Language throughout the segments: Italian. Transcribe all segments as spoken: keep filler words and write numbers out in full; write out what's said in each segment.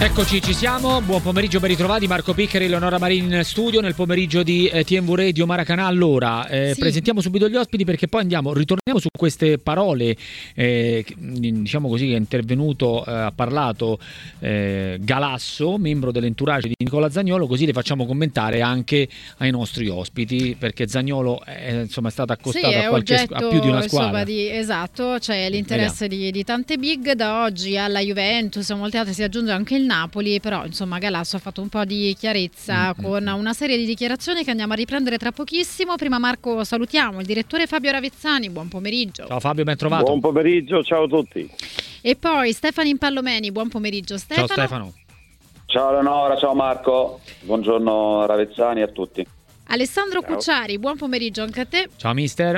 Eccoci, ci siamo. Buon pomeriggio, ben ritrovati. Marco Piccheri, Eleonora Marini in studio nel pomeriggio di eh, T M V Radio Maracanã. Allora, eh, sì. presentiamo subito gli ospiti perché poi andiamo, ritorniamo su queste parole, eh, diciamo così, che è intervenuto, eh, ha parlato eh, Galasso, membro dell'entourage di Nicola Zaniolo, così le facciamo commentare anche ai nostri ospiti, perché Zaniolo è, insomma, è stato accostato sì, a, qualche, oggetto, a più di una squadra. Di, esatto, c'è l'interesse di, di tante big, da oggi alla Juventus, a molte altre si aggiunge anche il Napoli, però insomma Galasso ha fatto un po' di chiarezza mm-hmm. con una serie di dichiarazioni che andiamo a riprendere tra pochissimo. Prima, Marco, salutiamo il direttore Fabio Ravezzani. Buon pomeriggio. Ciao Fabio, ben trovato. Buon pomeriggio, ciao a tutti. E poi Stefano Impallomeni. Buon pomeriggio Stefano. Ciao Stefano. Ciao Eleonora, ciao Marco, buongiorno Ravezzani a tutti. Alessandro Ciao. Cucciari, buon pomeriggio anche a te. Ciao mister.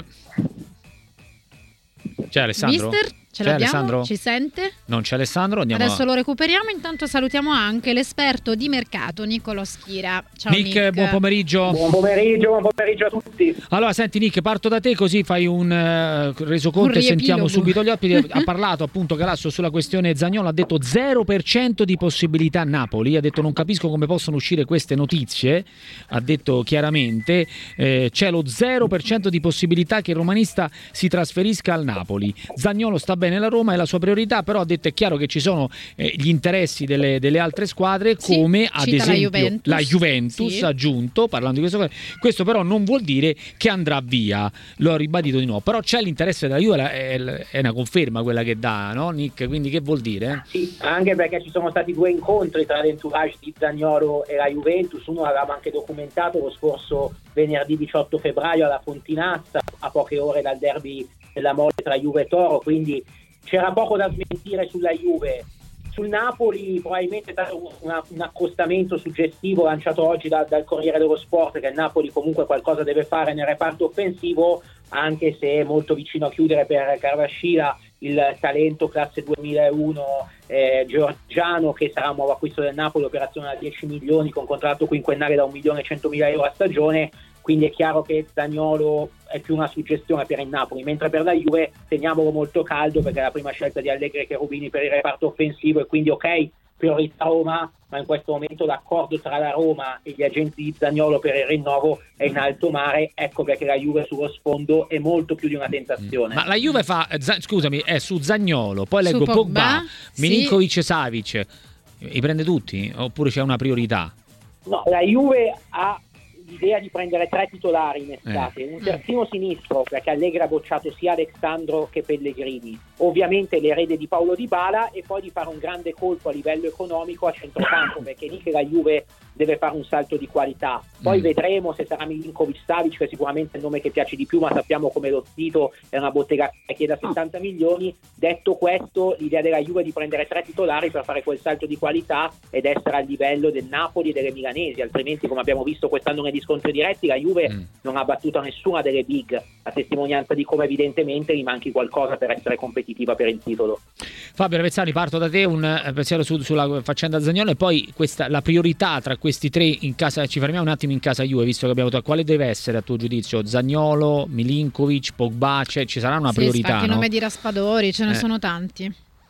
C'è Alessandro? Mister, ce c'è l'abbiamo? Alessandro? Ci sente? Non c'è Alessandro, andiamo Adesso a... lo recuperiamo, intanto salutiamo anche l'esperto di mercato Niccolò Schira. Ciao Nick, Nick. buon pomeriggio. Buon pomeriggio, buon pomeriggio a tutti. Allora senti Nick, parto da te così fai un uh, resoconto un e sentiamo riepilogo. subito gli ospiti. Ha parlato appunto Galasso sulla questione Zaniolo, ha detto zero per cento di possibilità Napoli, ha detto non capisco come possono uscire queste notizie, ha detto chiaramente eh, c'è lo zero per cento di possibilità che il romanista si trasferisca al Napoli. Zaniolo sta bene alla Roma, è la sua priorità, però ha detto è chiaro che ci sono eh, gli interessi delle, delle altre squadre, sì, come ad esempio la Juventus, la Juventus sì. ha aggiunto, parlando di questo, questo però non vuol dire che andrà via, lo ha ribadito di nuovo, però c'è l'interesse della Juve, è, è una conferma quella che dà, no Nick? Quindi che vuol dire? Sì, anche perché ci sono stati due incontri tra l'entourage di Zaniolo e la Juventus, uno l'aveva anche documentato lo scorso venerdì diciotto febbraio alla Fontinazza, a poche ore dal derby della Mole tra Juve e Toro, quindi c'era poco da smentire sulla Juve. Sul Napoli probabilmente è stato una, un accostamento suggestivo lanciato oggi da, dal Corriere dello Sport, che il Napoli comunque qualcosa deve fare nel reparto offensivo, anche se è molto vicino a chiudere per Carvascila il talento classe duemilauno eh, georgiano, che sarà un nuovo acquisto del Napoli, operazione da dieci milioni con contratto quinquennale da un milione e centomila euro a stagione. Quindi è chiaro che Zaniolo è più una suggestione per il Napoli, mentre per la Juve teniamolo molto caldo perché è la prima scelta di Allegri e Cherubini per il reparto offensivo, e quindi ok, priorità Roma, ma in questo momento l'accordo tra la Roma e gli agenti di Zaniolo per il rinnovo è in alto mare. Ecco perché la Juve sullo sfondo è molto più di una tentazione. Ma la Juve fa, scusami, è su Zaniolo, poi leggo su Pogba, Pogba Milinkovic, sì. Savic, li prende tutti oppure c'è una priorità? No, la Juve ha l'idea di prendere tre titolari in estate, eh. un terzino sinistro perché Allegri ha bocciato sia Alexandro che Pellegrini, ovviamente l'erede di Paulo Dybala, e poi di fare un grande colpo a livello economico a centrocampo perché lì che la Juve deve fare un salto di qualità. Poi mm. vedremo se sarà Milinkovic Savic, che sicuramente è il nome che piace di più, ma sappiamo come lo Zito è una bottega che da settanta milioni. Detto questo, l'idea della Juve è di prendere tre titolari per fare quel salto di qualità ed essere al livello del Napoli e delle milanesi, altrimenti, come abbiamo visto quest'anno negli scontri diretti, la Juve mm. non ha battuto nessuna delle big, a testimonianza di come evidentemente gli manchi qualcosa per essere competitiva per il titolo. Fabio Ravezzani, parto da te, un pensiero su, sulla faccenda Zaniolo e poi questa, la priorità tra questi tre in casa. Ci fermiamo un attimo in casa Juve, visto che abbiamo detto quale deve essere a tuo giudizio? Zaniolo, Milinkovic, Pogba, cioè ci sarà una sì, priorità, anche no? nome di Raspadori, ce ne eh. sono tanti.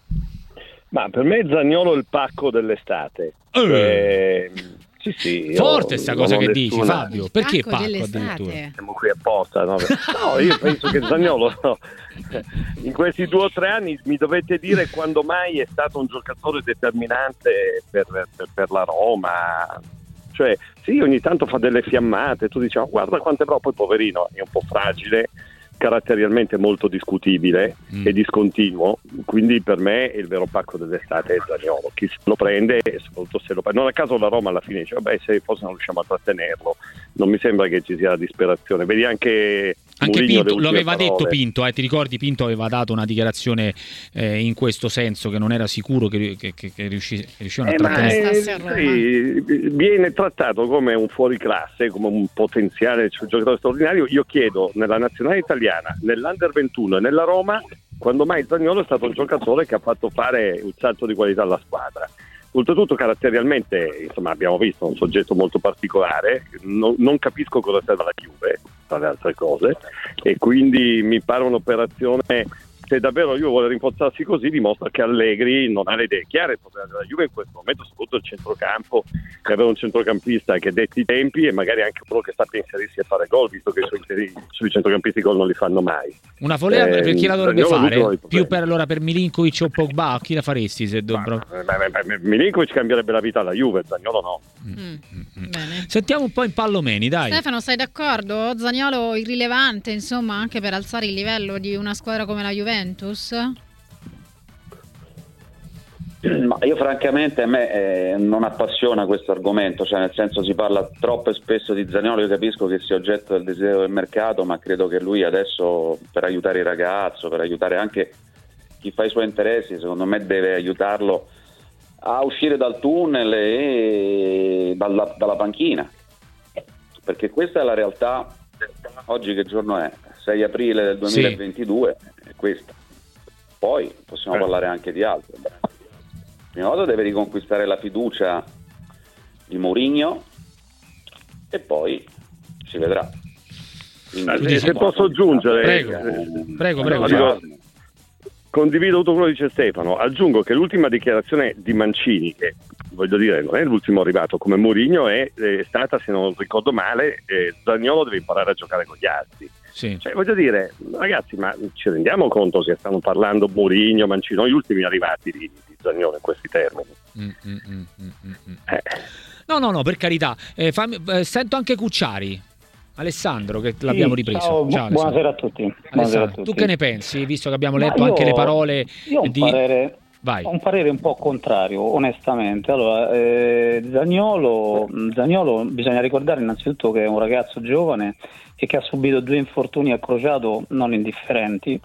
Ma per me Zaniolo è il pacco dell'estate. Eh. Cioè, sì, sì, forte sta cosa che dici, nessuna... Fabio. Perché pacco pacco addirittura? Siamo qui apposta, no? No, io penso che Zaniolo no. in questi due o tre anni mi dovete dire quando mai è stato un giocatore determinante per, per, per la Roma. Cioè, sì, ogni tanto fa delle fiammate, tu dici, oh, guarda quanto è bravo, poi poverino, è un po' fragile, caratterialmente molto discutibile mm. e discontinuo, quindi per me il vero pacco dell'estate è Zaniolo. Chi se lo prende, soprattutto se lo prende, non a caso la Roma alla fine dice vabbè, se forse non riusciamo a trattenerlo, non mi sembra che ci sia la disperazione. Vedi anche Anche Mourinho, Pinto lo aveva parole. detto Pinto, eh, ti ricordi? Pinto aveva dato una dichiarazione eh, in questo senso, che non era sicuro che, che, che, che riusci, riuscivano eh, a trattenere. Ma, eh, sì, viene trattato come un fuoriclasse, come un potenziale giocatore straordinario. Io chiedo nella nazionale italiana, nell'Under ventuno e nella Roma, quando mai Zaniolo è stato un giocatore che ha fatto fare un salto di qualità alla squadra. Oltretutto caratterialmente, insomma, abbiamo visto un soggetto molto particolare, non, non capisco cosa serve alla Juve, tra le altre cose, e quindi mi pare un'operazione se davvero la Juve vuole rinforzarsi così, dimostra che Allegri non ha le idee chiare. Il problema della Juve in questo momento, soprattutto il centrocampo, che avere un centrocampista che detti i tempi e magari anche uno che sappia inserirsi e fare gol, visto che i suoi, sui centrocampisti gol non li fanno mai. Una follia eh, per chi la dovrebbe fare? Più per allora per Milinkovic o Pogba, chi la faresti se dovrebbero? Milinkovic cambierebbe la vita alla Juve, Zaniolo no. Mm. Mm. Bene. Sentiamo un po' in Pallomeni, dai. Stefano, sei d'accordo? Zaniolo irrilevante, insomma, anche per alzare il livello di una squadra come la Juventus? Ma io francamente a me eh, non appassiona questo argomento, cioè nel senso si parla troppo e spesso di Zaniolo. Io capisco che sia oggetto del desiderio del mercato, ma credo che lui adesso, per aiutare il ragazzo, per aiutare anche chi fa i suoi interessi, secondo me deve aiutarlo a uscire dal tunnel e dalla, dalla panchina, perché questa è la realtà. Oggi che giorno è? sei aprile del duemilaventidue, sì. È questa. Poi possiamo eh. parlare anche di altro. Prima cosa deve riconquistare la fiducia di Mourinho e poi si vedrà. Quindi, se posso aggiungere, prego, eh, prego, prego. Dico, condivido tutto quello che dice Stefano. Aggiungo che l'ultima dichiarazione di Mancini, che voglio dire non è l'ultimo arrivato come Mourinho, è, è stata, se non ricordo male, eh, Zaniolo deve imparare a giocare con gli altri. Sì. Cioè, voglio dire, ragazzi, ma ci rendiamo conto che stanno parlando Mourinho, Mancini, gli ultimi arrivati di, di Zaniolo in questi termini? Mm, mm, mm, mm, mm. Eh. No, no, no, per carità. Eh, fammi, eh, sento anche Cucciari. Alessandro, che l'abbiamo ripreso. Ciao, ciao, buonasera a tutti. Buonasera a tutti. Tu che ne pensi, visto che abbiamo letto io, anche le parole io ho un di... parere, Vai. Ho un parere un po' contrario, onestamente. Allora, eh, Zaniolo, Zaniolo, bisogna ricordare innanzitutto che è un ragazzo giovane e che ha subito due infortuni a crociato non indifferenti.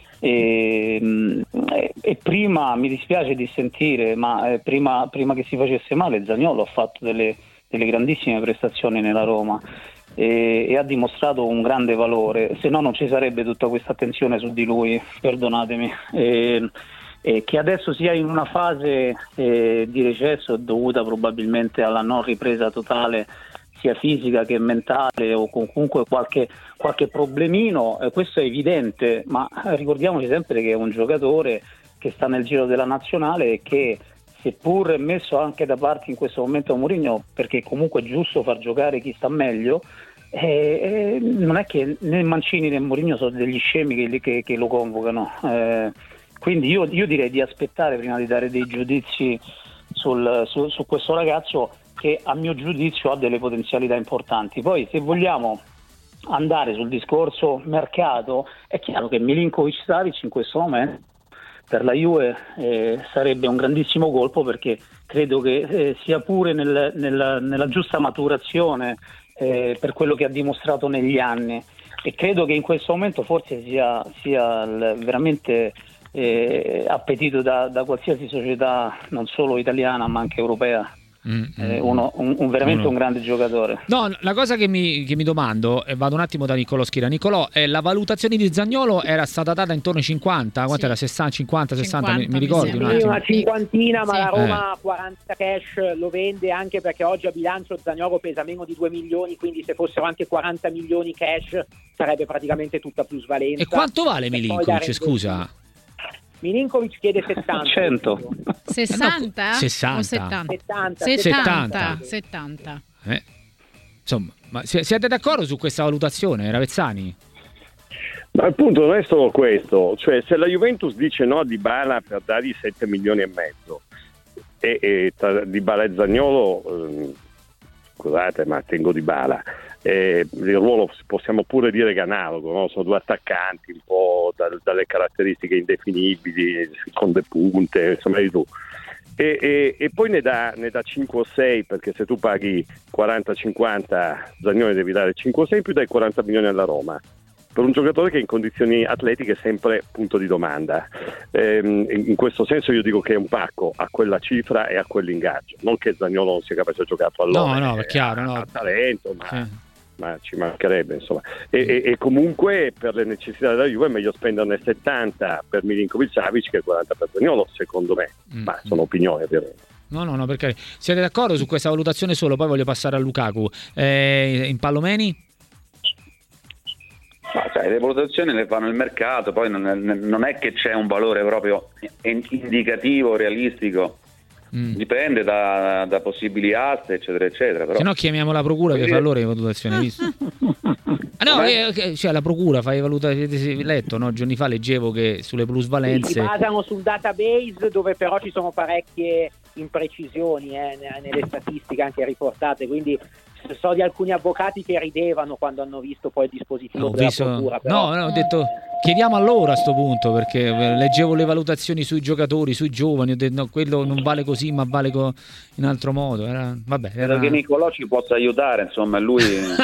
E, e prima, mi dispiace di sentire, ma eh, prima, prima che si facesse male, Zaniolo ha fatto delle, delle grandissime prestazioni nella Roma. E, e ha dimostrato un grande valore, se no non ci sarebbe tutta questa attenzione su di lui, perdonatemi. E, e che adesso sia in una fase eh, di recesso dovuta probabilmente alla non ripresa totale sia fisica che mentale, o comunque qualche, qualche problemino, eh, questo è evidente, ma ricordiamoci sempre che è un giocatore che sta nel giro della nazionale e che, seppur messo anche da parte in questo momento Mourinho, perché comunque è giusto far giocare chi sta meglio, eh, eh, non è che né Mancini né Mourinho sono degli scemi che, che, che lo convocano, eh, quindi io, io direi di aspettare prima di dare dei giudizi sul, su, su questo ragazzo, che a mio giudizio ha delle potenzialità importanti. Poi, se vogliamo andare sul discorso mercato, è chiaro che Milinkovic-Savic in questo momento per la Juve eh, sarebbe un grandissimo colpo, perché credo che eh, sia pure nel, nel, nella giusta maturazione eh, per quello che ha dimostrato negli anni, e credo che in questo momento forse sia, sia il, veramente eh, appetito da, da qualsiasi società, non solo italiana ma anche europea. Mm, eh, uno, un, un veramente uno. un grande giocatore. No, la cosa che mi, che mi domando, e vado un attimo da Niccolò Schira. Niccolò, eh, la valutazione di Zaniolo era stata data intorno ai cinquanta, quanto sì. era? sessanta, cinquanta, sessanta, mi, mi ricordi un attimo? Una cinquantina, ma sì. la Roma eh. quaranta cash lo vende, anche perché oggi a bilancio Zaniolo pesa meno di due milioni, quindi se fossero anche quaranta milioni cash sarebbe praticamente tutta plusvalenza. E quanto vale Milinkovic, scusa? Milinkovic chiede settanta. cento. sessanta? sessanta. O settanta? settanta. settanta. settanta. Eh. Insomma, ma siete d'accordo su questa valutazione, Ravezzani? Ma il punto non è solo questo, cioè se la Juventus dice no a Dybala per dargli sette milioni e mezzo e, e tra Dybala e Zaniolo, eh, scusate ma tengo Dybala, eh, il ruolo possiamo pure dire che è analogo, no? Sono due attaccanti un po' da, dalle caratteristiche indefinibili, seconde punte, insomma di tu. E, e, e poi ne dà, ne dà cinque o sei, perché se tu paghi quaranta cinquanta Zaniolo devi dare cinque o sei, più dai quaranta milioni alla Roma, per un giocatore che in condizioni atletiche è sempre punto di domanda. Ehm, in questo senso io dico che è un pacco a quella cifra e a quell'ingaggio, non che Zaniolo non sia capace di giocare a pallone, no, no, è chiaro, no. ha talento, ma, sì. ma ci mancherebbe, insomma. E, e, e comunque per le necessità della Juve è meglio spenderne settanta per Milinkovic-Savic che quaranta per Zaniolo, secondo me, mm. ma sono opinioni ovviamente. No, no, no, perché siete d'accordo su questa valutazione solo? Poi voglio passare a Lukaku. Eh, in Pallomeni? Ah, sai, le valutazioni le fanno il mercato, poi non è, non è che c'è un valore proprio indicativo, realistico. Mm. Dipende da, da possibili aste, eccetera, eccetera. Però... Se no chiamiamo la procura che fa loro le valutazioni, visto? Ah, no, eh, cioè la procura fa le valutazioni. Avete letto, no? Giorni fa leggevo che sulle plusvalenze si basano sul database, dove però ci sono parecchie imprecisioni eh, nelle statistiche anche riportate, quindi so di alcuni avvocati che ridevano quando hanno visto poi il dispositivo ho della visto... procura. Però... No, no, ho detto chiediamo a loro a sto punto, perché leggevo le valutazioni sui giocatori, sui giovani, ho detto no, quello non vale così ma vale co- in altro modo. Era... Vabbè, era... Credo che Nicolò ci possa aiutare, insomma, lui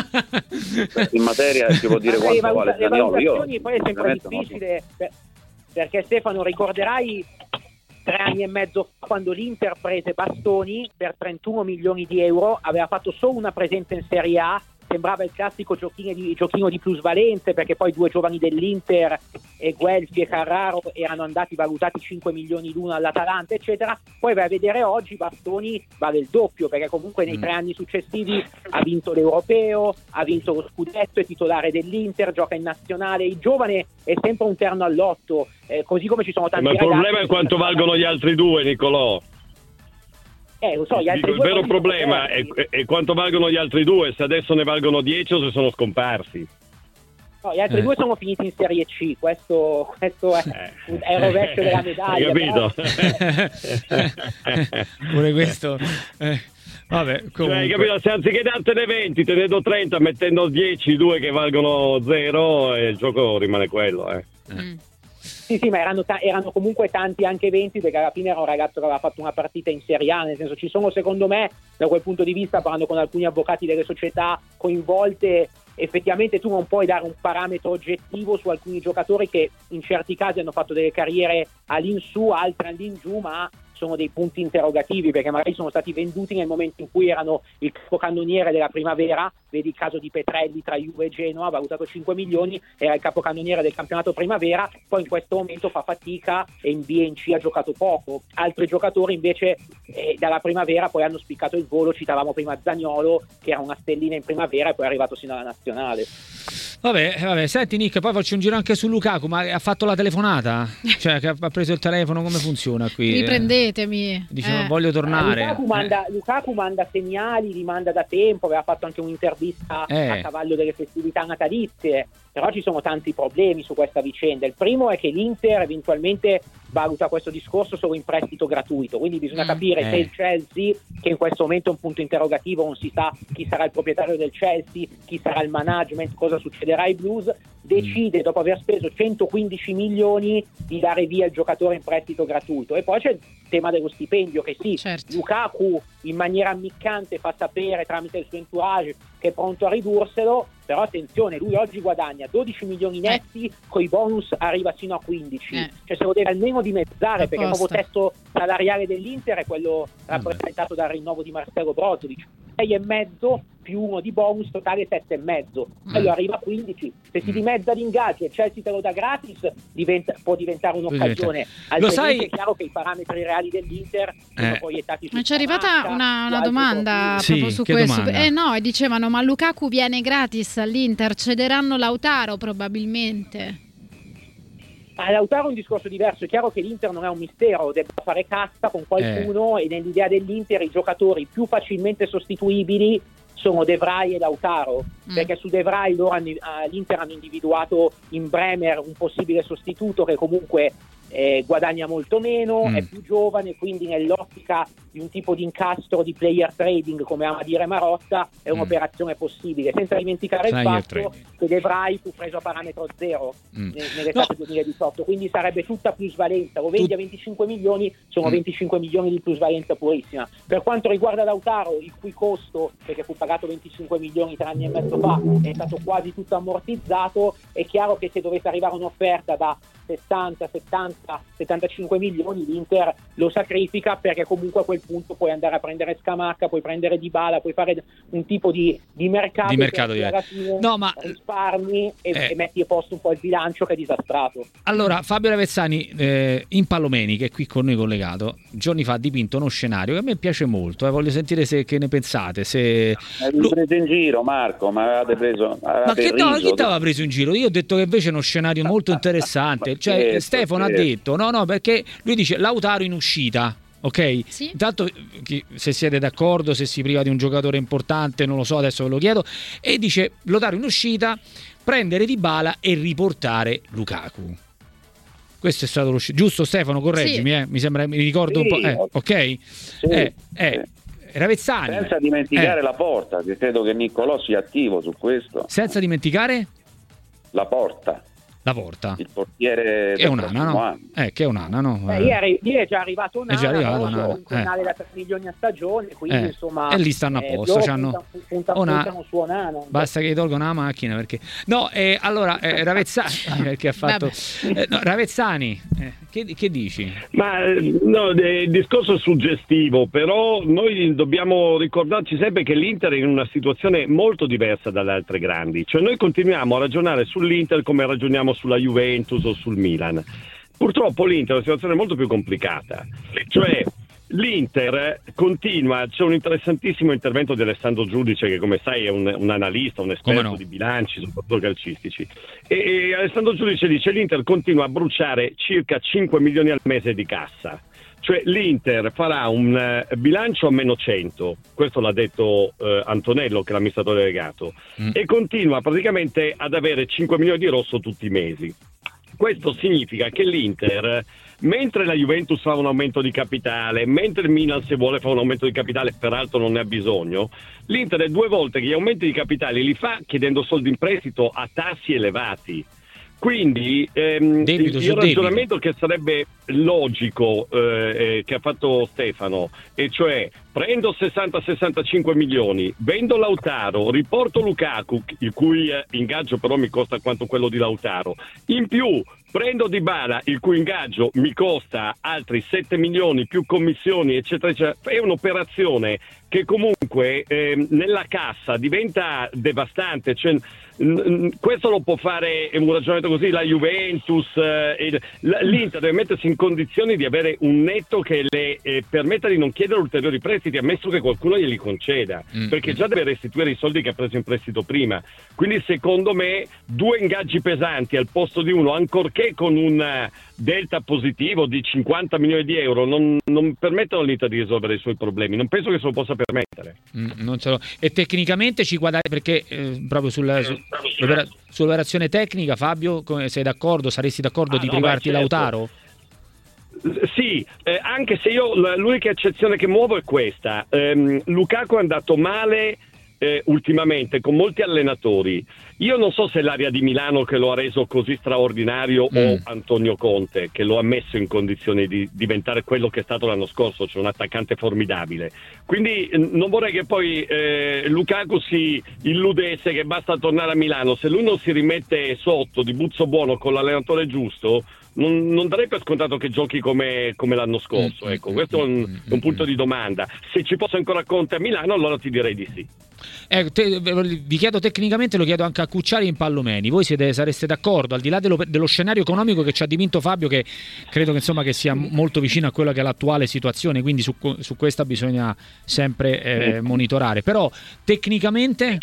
in materia ci può dire quanto valuta- vale Zaniolo. Le valutazioni poi è sempre difficile, no. Perché Stefano, ricorderai tre anni e mezzo fa, quando l'Inter prese Bastoni per trentuno milioni di euro, aveva fatto solo una presenza in Serie A, sembrava il classico giochino di, giochino di plusvalenze, perché poi due giovani dell'Inter, e Guelfi e Carraro, erano andati valutati cinque milioni l'uno all'Atalanta, eccetera. Poi vai a vedere oggi, Bastoni vale il doppio, perché comunque nei tre anni successivi ha vinto l'Europeo, ha vinto lo scudetto, è titolare dell'Inter, gioca in nazionale. Il giovane è sempre un terno all'otto, eh, così come ci sono tanti ma il ragazzi. Problema è quanto valgono gli altri due, Nicolò. Eh, lo so, gli altri Dico, due il vero problema è, è quanto valgono gli altri due, se adesso ne valgono dieci o se sono scomparsi. No, gli altri eh. due sono finiti in Serie C, questo, questo è, eh. è il rovescio della medaglia. Hai capito? Però... Pure questo... Eh. Vabbè, comunque. Cioè, hai capito? Se anziché dartene venti te ne do trenta, mettendo dieci, due che valgono zero, e il gioco rimane quello. Eh. Mm. Sì, sì, ma erano, ta- erano comunque tanti anche venti, perché alla fine era un ragazzo che aveva fatto una partita in Serie A, nel senso ci sono, secondo me, da quel punto di vista, parlando con alcuni avvocati delle società coinvolte, effettivamente tu non puoi dare un parametro oggettivo su alcuni giocatori che in certi casi hanno fatto delle carriere all'insù, altre all'ingiù, ma sono dei punti interrogativi, perché magari sono stati venduti nel momento in cui erano il capocannoniere della primavera. Vedi il caso di Petrelli tra Juve e Genoa, valutato cinque milioni, era il capocannoniere del campionato primavera, poi in questo momento fa fatica e in B e in C ha giocato poco. Altri giocatori invece eh, dalla primavera poi hanno spiccato il volo, citavamo prima Zaniolo, che era una stellina in primavera e poi è arrivato sino alla nazionale. Vabbè, vabbè, senti Nick, poi faccio un giro anche su Lukaku, ma ha fatto la telefonata? Cioè che ha preso il telefono, come funziona qui? Riprendetemi. Dice eh. voglio tornare. Eh, Lukaku, manda, Lukaku manda segnali, li manda da tempo, aveva fatto anche un'intervista eh. a cavallo delle festività natalizie, però ci sono tanti problemi su questa vicenda. Il primo è che l'Inter eventualmente valuta questo discorso solo in prestito gratuito, quindi bisogna capire eh. se il Chelsea, che in questo momento è un punto interrogativo, non si sa chi sarà il proprietario del Chelsea, chi sarà il management, cosa succederà ai Blues, decide dopo aver speso centoquindici milioni di dare via il giocatore in prestito gratuito. E poi c'è il tema dello stipendio, che sì, certo. Lukaku in maniera ammiccante fa sapere tramite il suo entourage che è pronto a ridurselo, però attenzione, lui oggi guadagna dodici milioni netti, eh. coi bonus arriva sino a quindici, eh. cioè se lo deve almeno dimezzare, perché il nuovo testo salariale dell'Inter è quello rappresentato dal rinnovo di Marcelo Brozovic, sei e mezzo più uno di bonus, totale sette e mezzo, quello mm. arriva a quindici. Se si dimezza l'ingaggio e Chelsea te lo dà gratis, diventa, può diventare un'occasione. Lo sai, è chiaro che i parametri reali dell'Inter sono eh. proiettati su. Ma c'è arrivata una, una domanda sì, proprio su questo. Domanda? Eh no, dicevano, ma Lukaku viene gratis all'Inter, cederanno Lautaro probabilmente. A Lautaro è un discorso diverso, è chiaro che l'Inter non è un mistero, deve fare cassa con qualcuno, eh. e nell'idea dell'Inter i giocatori più facilmente sostituibili sono De Vrij e Lautaro, mm. perché su De Vrij loro hanno, l'Inter hanno individuato in Bremer un possibile sostituto che comunque eh, guadagna molto meno, mm. è più giovane, quindi nell'ottica di un tipo di incastro di player trading, come ama dire Marotta, è un'operazione mm. possibile, senza dimenticare player il fatto trading. Che De Vrij fu preso a parametro zero mm. nell'estate no. duemiladiciotto, quindi sarebbe tutta plusvalenza, lo vendi tu... a venticinque milioni, sono mm. venticinque milioni di plusvalenza purissima. Per quanto riguarda Lautaro, il cui costo, perché fu pagato venticinque milioni tre anni e mezzo fa, è stato quasi tutto ammortizzato, è chiaro che se dovesse arrivare un'offerta da sessanta, settanta, settanta settantacinque milioni l'Inter lo sacrifica, perché comunque a quel punto puoi andare a prendere Scamacca, puoi prendere Dybala, puoi fare un tipo di, di mercato, di mercato che alla fine no, ma risparmi e, eh. e metti a posto un po' il bilancio che è disastrato. Allora, Fabio Ravezzani eh, in Pallomeni, che è qui con noi collegato, giorni fa ha dipinto uno scenario che a me piace molto, eh, voglio sentire se che ne pensate. Se Avete preso in giro, Marco, ma avevate preso avevate ma che riso, no, chi ti aveva preso in giro? Io ho detto che invece è uno scenario molto interessante. Cioè, certo, Stefano certo. ha detto no, no, perché lui dice Lautaro in uscita. Ok, sì. Intanto se siete d'accordo, se si priva di un giocatore importante, non lo so, adesso ve lo chiedo. E dice Lautaro in uscita, prendere Dybala e riportare Lukaku. Questo è stato lo sc- giusto, Stefano, correggimi, sì. eh? Mi sembra, mi ricordo sì, un po', eh, ok? Sì, eh, eh. sì. Ravezzani. Senza dimenticare eh. la Porta, che credo che Niccolò sia attivo su questo. Senza dimenticare? La Porta. La Porta. Il portiere che è un'ana, no? Eh, che è un'ana, no? Eh, ieri, ieri è già arrivato Onana, è già arrivato no? Un canale eh. da tre milioni a stagione, quindi eh. insomma e lì stanno a posto, eh, c'hanno punta, punta, puntano su Onana. Basta che gli tolgono la macchina, perché no, eh, allora eh, Ravezzani perché ha fatto eh, no, Ravezzani, eh, che, che dici? Ma no, il discorso è suggestivo, però noi dobbiamo ricordarci sempre che l'Inter è in una situazione molto diversa dalle altre grandi, cioè noi continuiamo a ragionare sull'Inter come ragioniamo sulla Juventus o sul Milan. Purtroppo l'Inter è una situazione molto più complicata, cioè l'Inter continua, c'è un interessantissimo intervento di Alessandro Giudice, che come sai è un, un analista, un esperto no? di bilanci, soprattutto calcistici, e, e Alessandro Giudice dice l'Inter continua a bruciare circa cinque milioni al mese di cassa. Cioè l'Inter farà un uh, bilancio a meno cento, questo l'ha detto uh, Antonello, che è l'amministratore delegato, mm. e continua praticamente ad avere cinque milioni di rosso tutti i mesi. Questo significa che l'Inter, mentre la Juventus fa un aumento di capitale, mentre il Milan se vuole fa un aumento di capitale, peraltro non ne ha bisogno, l'Inter è due volte che gli aumenti di capitale li fa chiedendo soldi in prestito a tassi elevati. Quindi ehm, il, il ragionamento che sarebbe logico eh, eh, che ha fatto Stefano, e cioè prendo sessanta sessantacinque milioni, vendo Lautaro, riporto Lukaku, il cui eh, ingaggio però mi costa quanto quello di Lautaro, in più prendo Dybala, il cui ingaggio mi costa altri sette milioni più commissioni eccetera eccetera, è un'operazione che comunque eh, nella cassa diventa devastante, cioè, n- n- questo lo può fare un ragionamento così la Juventus, eh, il, l'Inter deve mettersi in condizioni di avere un netto che le eh, permetta di non chiedere ulteriori prestiti, ammesso che qualcuno glieli conceda, mm. perché già deve restituire i soldi che ha preso in prestito prima. Quindi secondo me due ingaggi pesanti al posto di uno, ancorché con un delta positivo di cinquanta milioni di euro, non, non permettono all'Inter di risolvere i suoi problemi, non penso che se lo possa permettere. Mm, non ce lo... E tecnicamente ci guadagna, perché eh, proprio sulla, su, sull'opera, sull'operazione tecnica, Fabio, sei d'accordo? Saresti d'accordo ah, di no, privarti beh, certo. Lautaro? Sì, eh, anche se io l'unica eccezione che muovo è questa. ehm, Lukaku è andato male eh, ultimamente con molti allenatori. Io non so se è l'area di Milano che lo ha reso così straordinario mm. o Antonio Conte che lo ha messo in condizioni di diventare quello che è stato l'anno scorso, cioè un attaccante formidabile. Quindi eh, non vorrei che poi eh, Lukaku si illudesse che basta tornare a Milano. Se lui non si rimette sotto di buzzo buono con l'allenatore giusto, non, non darei per scontato che giochi come, come l'anno scorso. Ecco, questo è un, un punto di domanda. Se ci fosse ancora Conte a Milano, allora ti direi di sì. Eh, te, vi chiedo tecnicamente, lo chiedo anche a Cucciari in Pallomeni, voi siete, sareste d'accordo, al di là dello, dello scenario economico che ci ha dipinto Fabio, che credo che, insomma, che sia molto vicino a quella che è l'attuale situazione, quindi su, su questa bisogna sempre eh, monitorare, però tecnicamente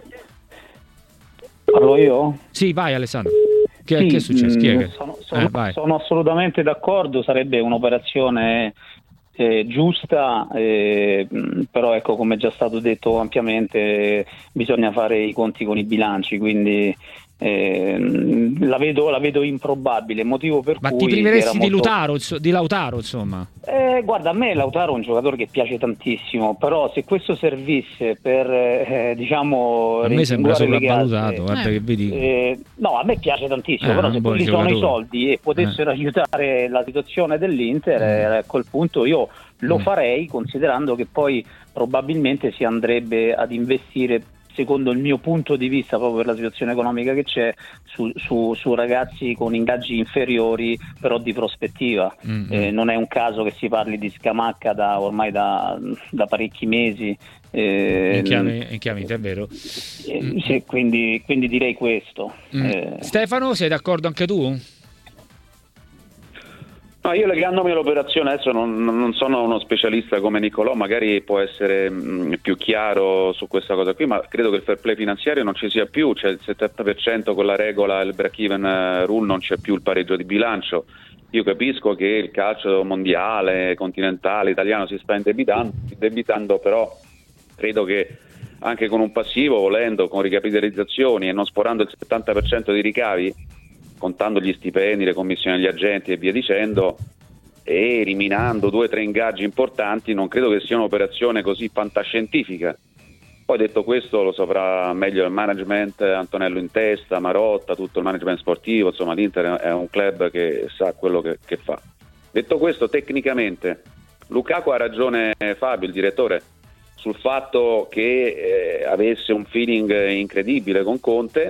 parlo io? Sì, vai Alessandro. Che, sì, che è successo? Chi è che... sono, sono, eh, sono assolutamente d'accordo, sarebbe un'operazione Eh, giusta, eh, però ecco, come è già stato detto ampiamente, eh, bisogna fare i conti con i bilanci, quindi eh, la, vedo, la vedo improbabile, motivo per ma cui ti priveresti molto... di, Lautaro, di Lautaro insomma? Eh, guarda, a me Lautaro è un giocatore che piace tantissimo, però se questo servisse per eh, diciamo a me sembra sopravvalutato, guarda eh, che vedi. Eh, no, a me piace tantissimo, eh, però se quelli sono i soldi e potessero eh. aiutare la situazione dell'Inter, mm. eh, a quel punto io lo mm. farei, considerando che poi probabilmente si andrebbe ad investire secondo il mio punto di vista, proprio per la situazione economica che c'è, su, su, su ragazzi con ingaggi inferiori però di prospettiva. Mm-hmm. Eh, non è un caso che si parli di Scamacca da ormai da, da parecchi mesi. Eh, in chiave, in chiave, è vero. Eh, sì, quindi, quindi direi questo. Mm. Eh. Stefano, sei d'accordo anche tu? No, io legandomi all'operazione, adesso non, non sono uno specialista come Nicolò, magari può essere mh, più chiaro su questa cosa qui, ma credo che il fair play finanziario non ci sia più, c'è il settanta per cento con la regola, il break-even rule, non c'è più il pareggio di bilancio. Io capisco che il calcio mondiale, continentale, italiano si sta indebitando, indebitando, però credo che anche con un passivo, volendo, con ricapitalizzazioni e non sporando il settanta per cento di ricavi, contando gli stipendi, le commissioni agli agenti e via dicendo, e eliminando due o tre ingaggi importanti, non credo che sia un'operazione così fantascientifica. Poi detto questo lo saprà meglio il management, Antonello in testa, Marotta, tutto il management sportivo, insomma l'Inter è un club che sa quello che, che fa. Detto questo, tecnicamente Lukaku ha ragione Fabio, il direttore, sul fatto che eh, avesse un feeling incredibile con Conte,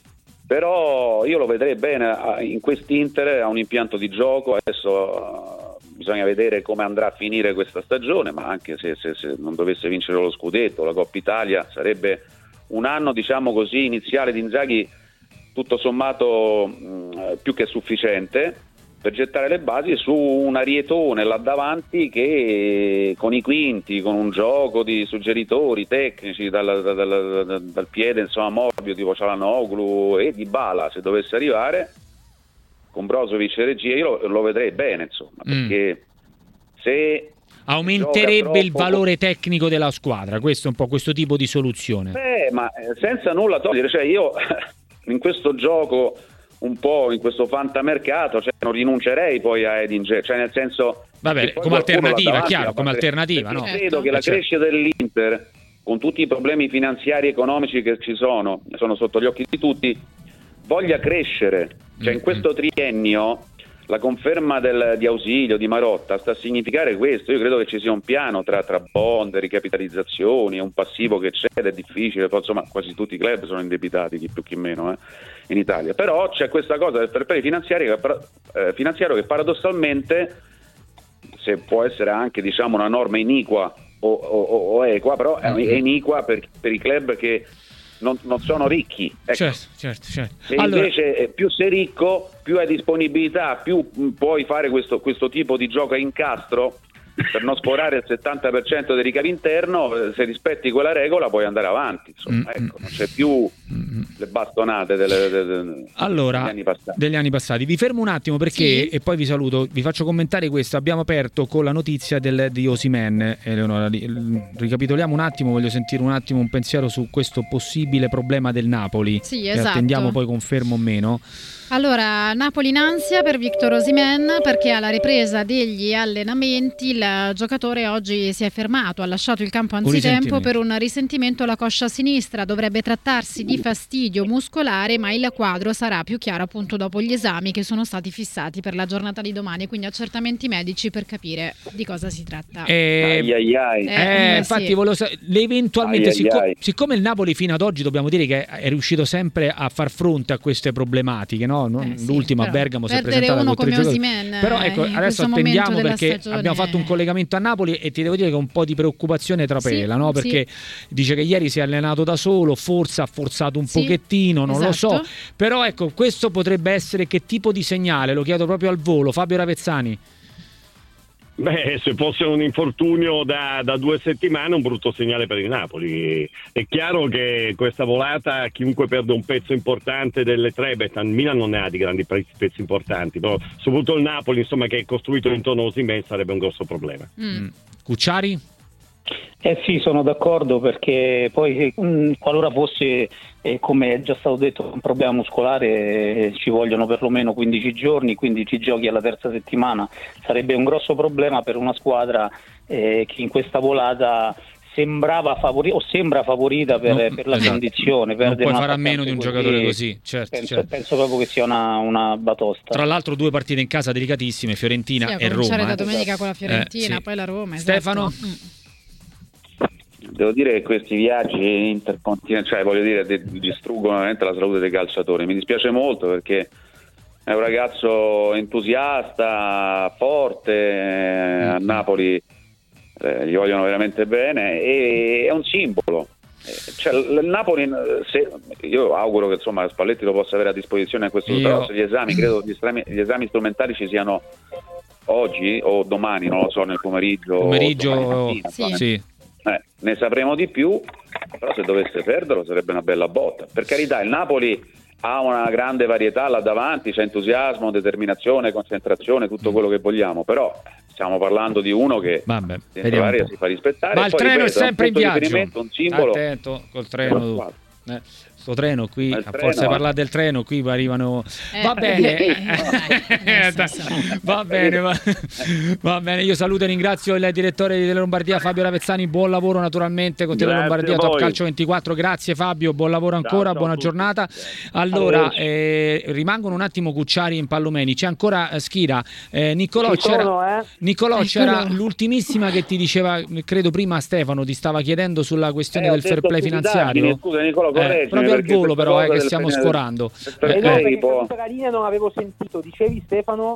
però io lo vedrei bene in quest'Inter, ha un impianto di gioco, adesso uh, bisogna vedere come andrà a finire questa stagione, ma anche se, se, se non dovesse vincere lo scudetto, la Coppa Italia, sarebbe un anno, diciamo così, iniziale di Inzaghi tutto sommato mh, più che sufficiente per gettare le basi su un Arietone là davanti che con i quinti, con un gioco di suggeritori tecnici dal, dal, dal, dal piede insomma morbido tipo Çalhanoğlu e Dybala, se dovesse arrivare con Brozovic e regia, io lo, lo vedrei bene insomma, perché mm. se aumenterebbe troppo, il valore tecnico della squadra, questo è un po' questo tipo di soluzione. Beh, ma senza nulla togliere, cioè io in questo gioco un po' in questo fantamercato, cioè non rinuncerei poi a Edin Dzeko, cioè nel senso vabbè, come alternativa, è chiaro, come alternativa, no? Credo certo. che la crescita dell'Inter, con tutti i problemi finanziari e economici che ci sono, sono sotto gli occhi di tutti, voglia crescere, cioè mm-hmm. in questo triennio la conferma del, di Ausilio, di Marotta, sta a significare questo. Io credo che ci sia un piano tra, tra bond, ricapitalizzazioni, un passivo che c'è ed è difficile, poi, insomma quasi tutti i club sono indebitati, chi più chi meno eh, in Italia, però c'è questa cosa del fair play finanziario che, eh, finanziario che paradossalmente, se può essere anche diciamo una norma iniqua o, o, o equa, però è iniqua per, per i club che Non, non sono ricchi, ecco. certo, certo, certo. Se allora... invece più sei ricco, più hai disponibilità, più puoi fare questo, questo tipo di gioco a incastro per non sforare il settanta per cento dei ricavi interno. Se rispetti quella regola puoi andare avanti, insomma, mm-hmm. ecco, non c'è più mm-hmm. le bastonate delle, delle, delle, allora, degli anni passati. degli anni passati. Vi fermo un attimo perché sì. e poi vi saluto, vi faccio commentare questo. Abbiamo aperto con la notizia del, di Osimhen, Eleonora. Ricapitoliamo un attimo, voglio sentire un attimo un pensiero su questo possibile problema del Napoli, sì, che esatto. attendiamo poi confermo o meno. Allora, Napoli in ansia per Victor Osimhen perché alla ripresa degli allenamenti il giocatore oggi si è fermato, ha lasciato il campo anzitempo per un risentimento alla coscia sinistra. Dovrebbe trattarsi di fastidio muscolare, ma il quadro sarà più chiaro appunto dopo gli esami che sono stati fissati per la giornata di domani, quindi accertamenti medici per capire di cosa si tratta. Eh, ai ai ai. Eh, eh, infatti sì. volevo sa- eventualmente ai sicco- ai ai. siccome il Napoli fino ad oggi dobbiamo dire che è riuscito sempre a far fronte a queste problematiche, no? Non, eh, sì, l'ultima a Bergamo si è presentata uno con come Osimhen, però ecco adesso attendiamo perché stagione... abbiamo fatto un collegamento a Napoli e ti devo dire che un po' di preoccupazione trapela, sì, no? Perché sì. dice che ieri si è allenato da solo, forse ha forzato un sì, pochettino, non esatto. lo so, però ecco questo potrebbe essere che tipo di segnale? Lo chiedo proprio al volo, Fabio Ravezzani. Beh, se fosse un infortunio da, da due settimane, un brutto segnale per il Napoli. È chiaro che questa volata, chiunque perde un pezzo importante delle tre, beh, il Milan non ne ha di grandi pezzi importanti, però soprattutto il Napoli, insomma, che è costruito intorno a Osimhen, sarebbe un grosso problema. Mm. Cucciari? Eh sì, sono d'accordo, perché poi mh, qualora fosse, eh, come è già stato detto, un problema muscolare, eh, ci vogliono perlomeno quindici giorni, quindici giochi alla terza settimana. Sarebbe un grosso problema per una squadra eh, che in questa volata sembrava favorita o sembra favorita per, no, per la esatto. condizione. Non puoi fare a meno di un così, giocatore così, certo penso, certo. penso proprio che sia una, una batosta. Tra l'altro due partite in casa delicatissime, Fiorentina sì, e Roma. da eh. domenica con la Fiorentina, eh, sì. poi la Roma. Stefano? Esatto. devo dire che questi viaggi intercontinentali, cioè voglio dire, distruggono veramente la salute dei calciatori. Mi dispiace molto perché è un ragazzo entusiasta, forte, a Napoli eh, gli vogliono veramente bene e è un simbolo. Cioè, il Napoli, se, io auguro che insomma Spalletti lo possa avere a disposizione a questo io... però se gli esami, credo gli esami, gli esami strumentali ci siano oggi o domani, non lo so, nel pomeriggio, pomeriggio mattina, sì. ne, sì. eh, ne sapremo di più, però se dovesse perderlo sarebbe una bella botta. Per carità, il Napoli ha una grande varietà là davanti, c'è entusiasmo, determinazione, concentrazione, tutto quello che vogliamo, però stiamo parlando di uno che Vabbè, dentro l'area si fa rispettare. Ma il poi, treno ripeto, è sempre in viaggio. Un simbolo. Attento col treno. Eh, sto treno qui, a forza di eh. parlare del treno, qui arrivano. Eh, Va bene, eh, va bene, va, va bene. Io saluto e ringrazio il direttore di Telelombardia Fabio Ravezzani. Buon lavoro naturalmente con Telelombardia Top Calcio ventiquattro. Grazie Fabio, buon lavoro ancora, ciao, ciao buona giornata. Allora, eh, rimangono un attimo Cucciari e Impallomeni. C'è ancora eh, Schira. Eh, Niccolò, sono, c'era, eh? Niccolò c'era l'ultimissima che ti diceva, credo prima Stefano, ti stava chiedendo sulla questione eh, del fair play finanziario. Scusa Niccolò, eh, proprio al volo però eh, che stiamo sforando. Eh, no, perché tutta la linea non avevo sentito. Dicevi Stefano?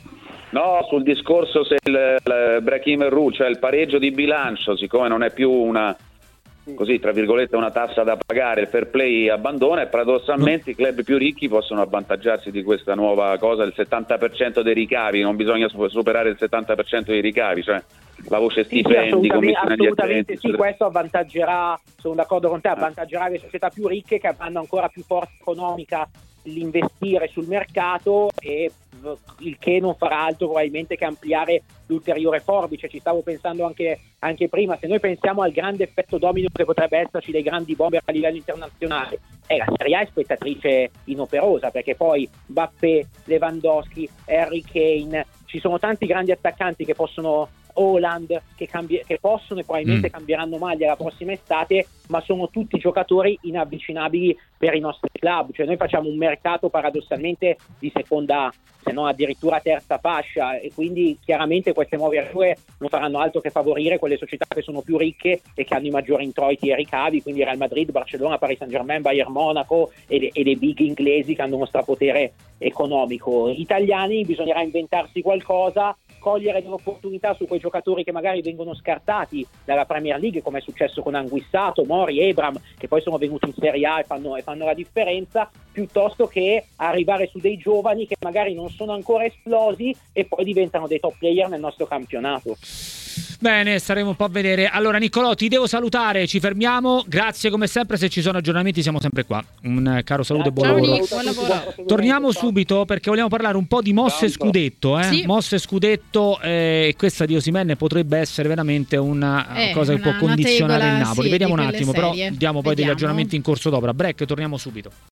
No, sul discorso se il, il break-even rule, cioè il pareggio di bilancio, siccome non è più una così tra virgolette una tassa da pagare, il fair play abbandona e paradossalmente no. I club più ricchi possono avvantaggiarsi di questa nuova cosa, il settanta per cento dei ricavi, non bisogna superare il settanta per cento dei ricavi, cioè la voce stipendi, sì, assolutamente, assolutamente agenti, sì, questo avvantaggerà, sono d'accordo con te, avvantaggerà le società più ricche che hanno ancora più forza economica l'investire sul mercato, e il che non farà altro probabilmente che ampliare l'ulteriore forbice. Ci stavo pensando anche, anche prima, se noi pensiamo al grande effetto domino che potrebbe esserci dei grandi bomber a livello internazionale, eh, la Serie A è spettatrice inoperosa, perché poi Mbappé, Lewandowski, Harry Kane, ci sono tanti grandi attaccanti che possono, Haaland, che, cambi- che possono e probabilmente mm. cambieranno maglia la prossima estate, ma sono tutti giocatori inavvicinabili per i nostri club. Cioè noi facciamo un mercato paradossalmente di seconda, se non addirittura terza fascia, e quindi chiaramente queste nuove regole non faranno altro che favorire quelle società che sono più ricche e che hanno i maggiori introiti e ricavi, quindi Real Madrid, Barcellona, Paris Saint-Germain, Bayern Monaco e le, e le big inglesi che hanno uno strapotere economico. Gli italiani bisognerà inventarsi qualcosa, cogliere delle opportunità su quei giocatori che magari vengono scartati dalla Premier League, come è successo con Anguissato, Mori, Ebram, che poi sono venuti in Serie A e fanno, e fanno la differenza, piuttosto che arrivare su dei giovani che magari non sono ancora esplosi e poi diventano dei top player nel nostro campionato. Bene, staremo un po' a vedere. Allora Niccolò, ti devo salutare, ci fermiamo, grazie come sempre, se ci sono aggiornamenti siamo sempre qua. Un caro saluto e buon lavoro. Nick, buon lavoro. Torniamo subito perché vogliamo parlare un po' di mosse e scudetto, eh? Sì. Mosse e scudetto, eh, questa di Osimhen potrebbe essere veramente una eh, cosa che una, può condizionare tegola, il Napoli. sì, Vediamo un di attimo, serie. però diamo poi Vediamo. degli aggiornamenti in corso d'opera. Break, torniamo subito.